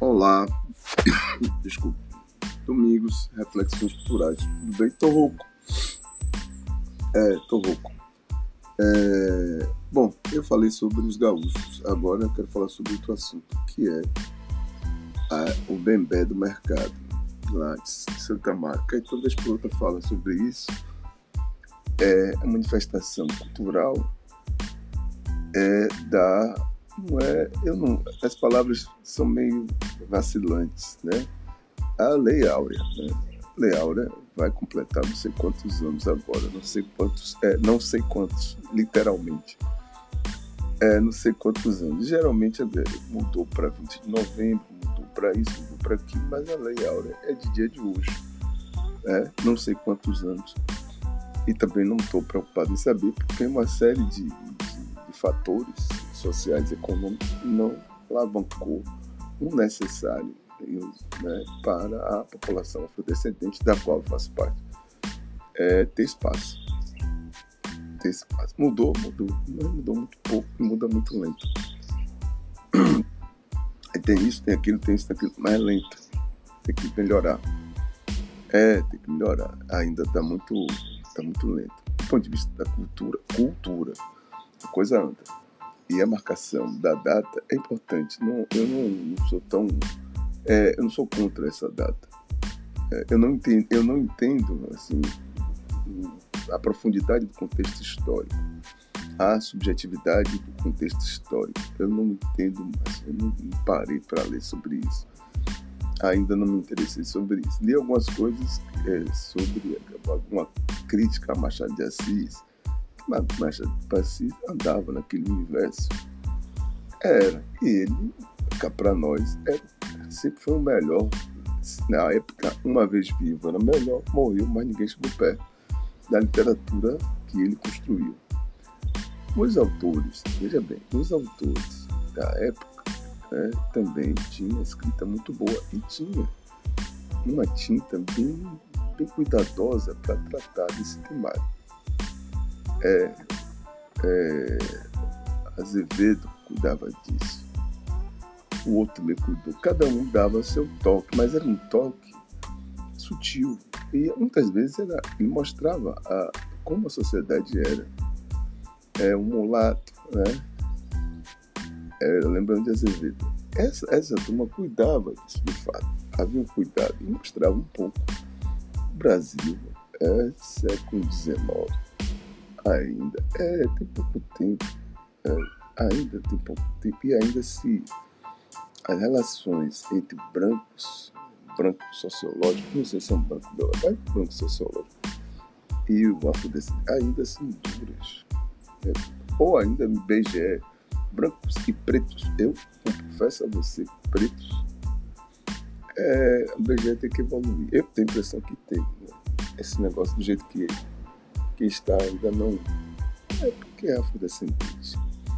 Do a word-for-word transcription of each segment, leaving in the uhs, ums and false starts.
Olá, desculpe, domingos, reflexões culturais. Tudo bem? Tô rouco. É, tô rouco. É, bom, eu falei sobre os gaúchos. Agora eu quero falar sobre outro assunto, que é a, o bembé do mercado, lá de Santa Marta. E toda vez que outra fala sobre isso, é a manifestação cultural é da... Não é, eu não, as palavras são meio vacilantes, né? A Lei Áurea, né? A Lei Áurea vai completar não sei quantos anos agora, não sei quantos, é, não sei quantos, literalmente, é, não sei quantos anos. Geralmente mudou para vinte de novembro, mudou para isso, mudou para aquilo, mas a Lei Áurea é de dia de hoje, né? Não sei quantos anos. E também não estou preocupado em saber, porque tem uma série de, de, de fatores sociais e econômicos que não alavancou o necessário, né, para a população afrodescendente, da qual eu faço parte, é ter espaço. Ter espaço. Mudou, mudou, mas mudou muito pouco e muda muito lento. Tem isso, tem aquilo, tem isso, tem aquilo, mas é lento. Tem que melhorar. É, tem que melhorar. Ainda está muito, tá muito lento. Do ponto de vista da cultura, cultura, a coisa anda. E a marcação da data é importante. Não, eu não, não sou tão... É, eu não sou contra essa data. É, eu, não entendo, eu não entendo assim, a profundidade do contexto histórico, a subjetividade do contexto histórico. Eu não entendo, assim, eu não parei para ler sobre isso. Ainda não me interessei sobre isso. Li algumas coisas é, sobre alguma crítica a Machado de Assis. Machado de Assis andava naquele universo. Era. E ele, cá para nós, é, sempre foi o melhor. Na época, uma vez vivo, era melhor, morreu, mas ninguém chegou perto da literatura que ele construiu. Os autores, veja bem, os autores da época, né, também tinham escrita muito boa e tinha uma tinta bem, bem cuidadosa para tratar desse temário. É, é, Azevedo cuidava disso, o outro me cuidou, cada um dava seu toque, mas era um toque sutil e muitas vezes era, ele mostrava a, como a sociedade era. É um mulato, né? É, lembrando de Azevedo, essa, essa turma cuidava disso de fato, havia um cuidado e mostrava um pouco. O Brasil é século dezenove. Ainda, é, tem pouco tempo, é, ainda tem pouco tempo, e ainda se as relações entre brancos, branco sociológico, não sei se é um branco biológico, mas branco sociológico, e o afrodescendente, ainda são duras, né? Ou ainda no B G E, brancos e pretos, eu confesso a você, pretos, é, o B G E tem que evoluir, eu tenho a impressão que tem, né? Esse negócio do jeito que que está ainda não é porque é afrodescendente.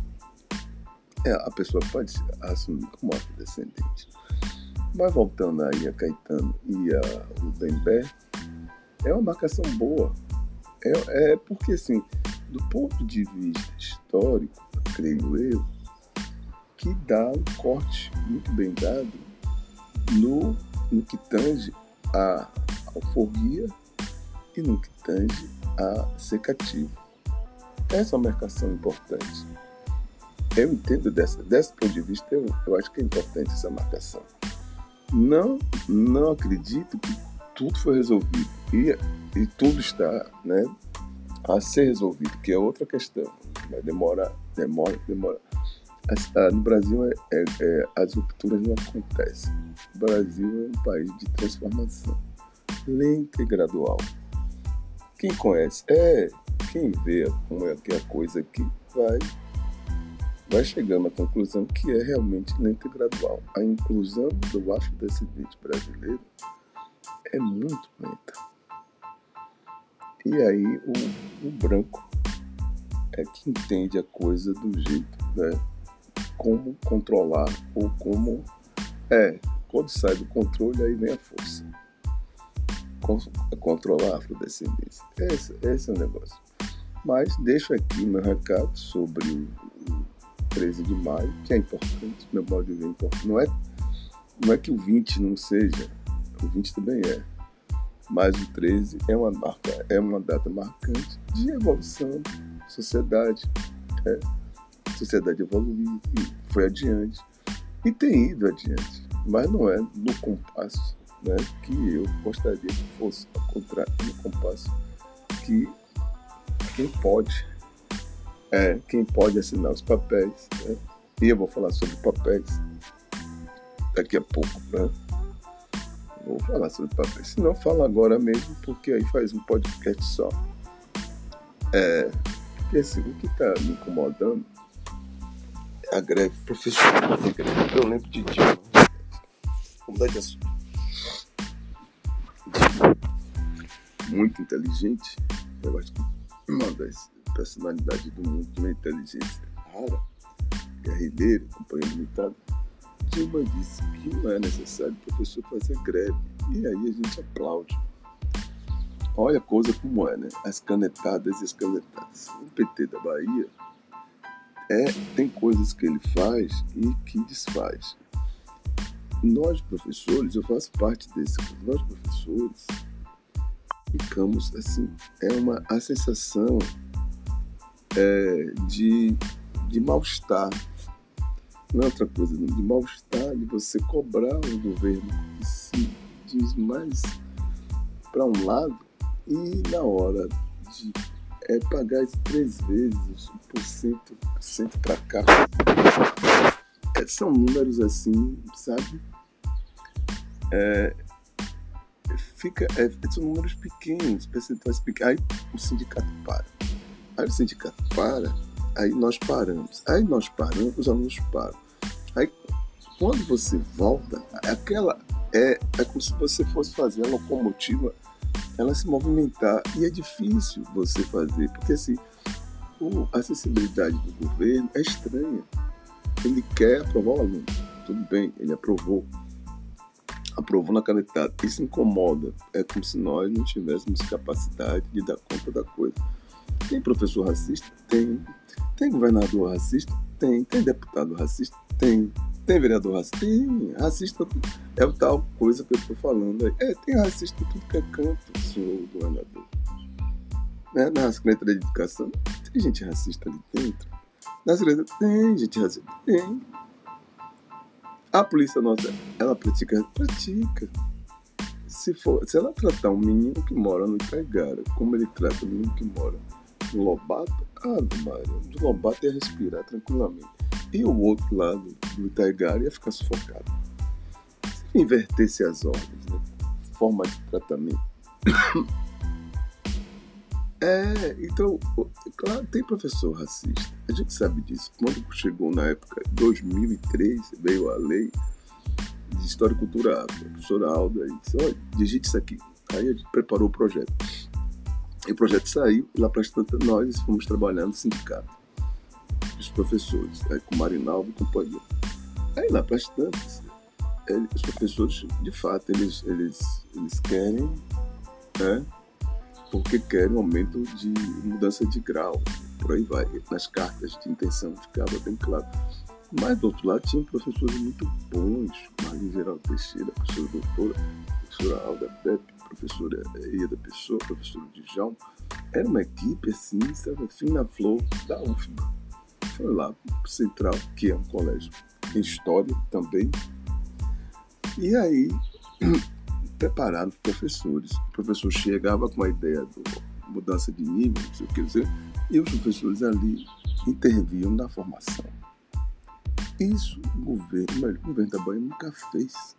É, a pessoa pode se assumir como afrodescendente. Mas voltando aí a Caetano e a, o bembé, é uma marcação boa. É, é porque, assim, do ponto de vista histórico, creio eu, que dá um corte muito bem dado no, no que tange a alforria e no que tange a ser cativo. Essa é uma marcação importante. Eu entendo dessa, desse ponto de vista, eu, eu acho que é importante essa marcação. Não, não acredito que tudo foi resolvido e, e tudo está, né, a ser resolvido, que é outra questão. Vai demorar, demora, demora. As, a, no Brasil, é, é, é, as rupturas não acontecem. O Brasil é um país de transformação lenta e gradual. Quem conhece, é, quem vê como é que é a coisa aqui, vai, vai chegando à conclusão que é realmente lenta e gradual. A inclusão do afrodescendente brasileiro é muito lenta. E aí o, o branco é que entende a coisa do jeito, né? Como controlar ou como... É, quando sai do controle, aí vem a força. Controlar a afrodescendência. Esse, esse é o negócio. Mas deixo aqui meu recado sobre o treze de maio, que é importante, meu modo de ver é importante. Não é não é que o vinte não seja, o vinte também é, mas o treze é uma, marca, é uma data marcante de evolução, sociedade, é, a sociedade evoluiu e foi adiante, e tem ido adiante, mas não é no compasso, né, que eu gostaria que fosse, ao contrário, no compasso que quem pode, é, quem pode assinar os papéis, né, e eu vou falar sobre papéis daqui a pouco, né? Vou falar sobre papéis. Se não, falo agora mesmo, porque aí faz um podcast só. É, porque assim, o que está me incomodando é a greve profissional. Eu lembro de Dilma. Vamos mudar de assunto. Dilma, muito inteligente. Eu acho que uma das personalidades do mundo de uma inteligência rara, guerrilheira, companheiro militar. Dilma disse que não é necessário o professor fazer greve. E aí a gente aplaude. Olha a coisa como é, né? As canetadas e as canetadas. O P T da Bahia é, tem coisas que ele faz e que desfaz. Nós, professores, eu faço parte desse. Nós, professores, ficamos assim. É uma a sensação é, de, de mal-estar. Não é outra coisa, de mal-estar, de você cobrar o governo que se diz mais para um lado e na hora de é, pagar três vezes por cento, por cento para cá. É, são números assim, sabe? É, fica, é, são números pequenos, percentuais pequenos. Aí o sindicato para. Aí o sindicato para, aí nós paramos. Aí nós paramos, os alunos param. Aí, quando você volta, aquela é, é como se você fosse fazer a locomotiva, ela se movimentar. E é difícil você fazer, porque assim, o, a acessibilidade do governo é estranha. Ele quer aprovar o aluno. Tudo bem, ele aprovou. Aprovou na canetada. Isso incomoda. É como se nós não tivéssemos capacidade de dar conta da coisa. Tem professor racista? Tem. Tem governador racista? Tem. Tem deputado racista? Tem. Tem vereador racista? Tem. Racista é a tal coisa que eu estou falando aí. É, tem racista em tudo que é canto, senhor governador. Né? Na Secretaria de Educação, tem gente racista ali dentro. Na Secretaria, tem gente racista? Tem. A polícia nossa, ela pratica? Pratica. Se, for, se ela tratar um menino que mora no Itaigara, como ele trata o menino que mora no Lobato, ah, Mário, do Lobato ia respirar tranquilamente. E o outro lado do Itaigara ia ficar sufocado. Se invertesse as ordens, né? Forma de tratamento. É, então, claro, tem professor racista. A gente sabe disso. Quando chegou na época de dois mil e três, veio a lei de História e Cultura Afro. A professora Alda disse, olha, digite isso aqui. Aí a gente preparou o projeto. E o projeto saiu, e lá para nós fomos trabalhando no sindicato dos professores, aí, com Marinaldo e companhia. Aí lá para as tantas, os professores, de fato, eles, eles, eles querem, né, porque querem um aumento de mudança de grau, por aí vai. Nas cartas de intenção ficava bem claro. Mas, do outro lado, tinha professores muito bons, Marlene Geraldo Teixeira, professora doutora, professora Alda Pepe, professora Ieda Pessoa, professora Djalma. Era uma equipe, assim, sabe, fina flor da U F B A. Foi lá para o Central, que é um colégio em História também. E aí, prepararam os professores. O professor chegava com a ideia de mudança de nível, não sei o que dizer, e os professores ali interviam na formação. Isso o governo, o governo da Bahia nunca fez.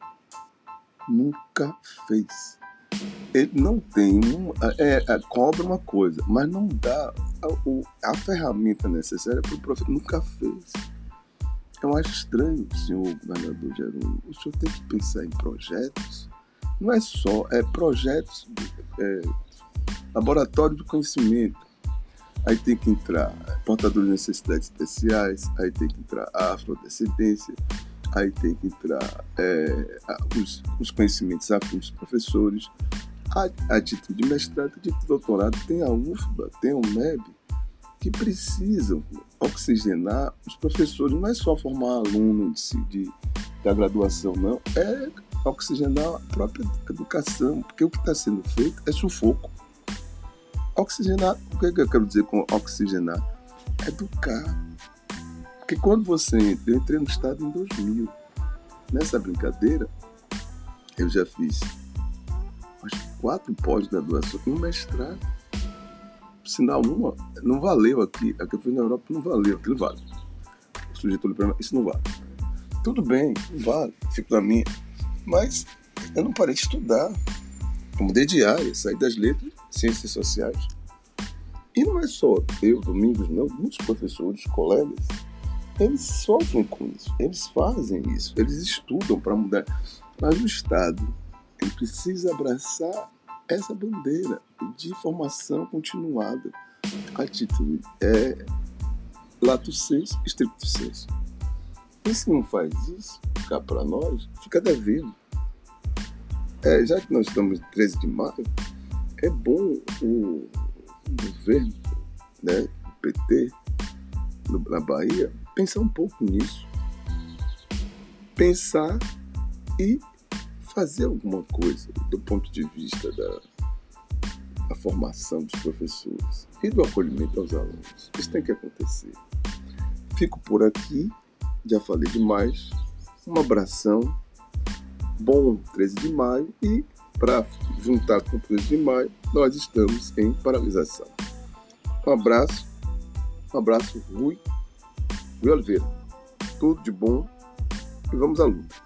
Nunca fez. Ele não tem, um, é, é, cobra uma coisa, mas não dá a, a ferramenta necessária para o professor. Nunca fez. Eu acho estranho, senhor governador Jerônimo. O senhor tem que pensar em projetos. Não é só, é projetos, é, laboratório do conhecimento. Aí tem que entrar portador de necessidades especiais, aí tem que entrar a afrodescendência, aí tem que entrar é, os, os conhecimentos afros dos professores. A, a título de mestrado, a título de doutorado, tem a U F B A, tem o M E B, que precisam oxigenar os professores. Não é só formar aluno de, de, da graduação, não. É oxigenar a própria educação, porque o que está sendo feito é sufoco. Oxigenar, o que eu quero dizer com oxigenar? Educar. Porque quando você entra, eu entrei no Estado em dois mil. Nessa brincadeira, eu já fiz acho que quatro pós-graduações e um mestrado. Por sinal, uma não valeu aqui. A que eu fui na Europa não valeu. Aquilo vale. O sujeito olhou para mim, isso não vale. Tudo bem, não vale. Fico na minha. Mas eu não parei de estudar. Eu mudei de área, saí das letras, ciências sociais. E não é só eu, Domingos, não. Muitos professores, colegas, eles sofrem com isso. Eles fazem isso. Eles estudam para mudar. Mas o Estado, ele precisa abraçar essa bandeira de formação continuada. Atitude é lato sensu, stricto sensu. E se não faz isso, cá para nós, fica devendo. É, já que nós estamos em treze de maio, é bom o governo, né, o P T, no, na Bahia, pensar um pouco nisso. Pensar e fazer alguma coisa do ponto de vista da, da formação dos professores e do acolhimento aos alunos. Isso tem que acontecer. Fico por aqui, já falei demais. Um abração, bom treze de maio, e para juntar com o treze de maio, nós estamos em paralisação. Um abraço, um abraço, Rui, Rui Oliveira. Tudo de bom e vamos à luta.